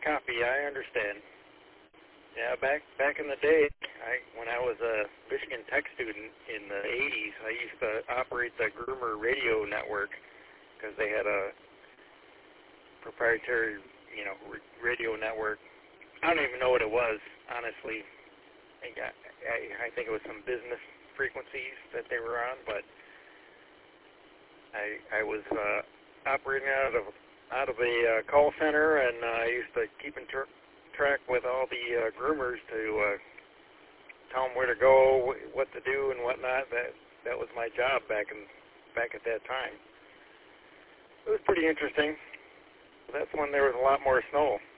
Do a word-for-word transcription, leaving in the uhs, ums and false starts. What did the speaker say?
copy. I understand. Yeah, back back in the day, I when I was a Michigan Tech student in the eighties, I used to operate the Groomer Radio Network because they had a proprietary, you know, r- radio network. I don't even know what it was, honestly. I, I, I think it was some business frequencies that they were on, but I I was uh, operating out of out of a uh, call center, and uh, I used to keep in tr- track with all the uh, groomers to uh, tell them where to go, wh- what to do, and whatnot. That that was my job back in back at that time. It was pretty interesting. That's when there was a lot more snow.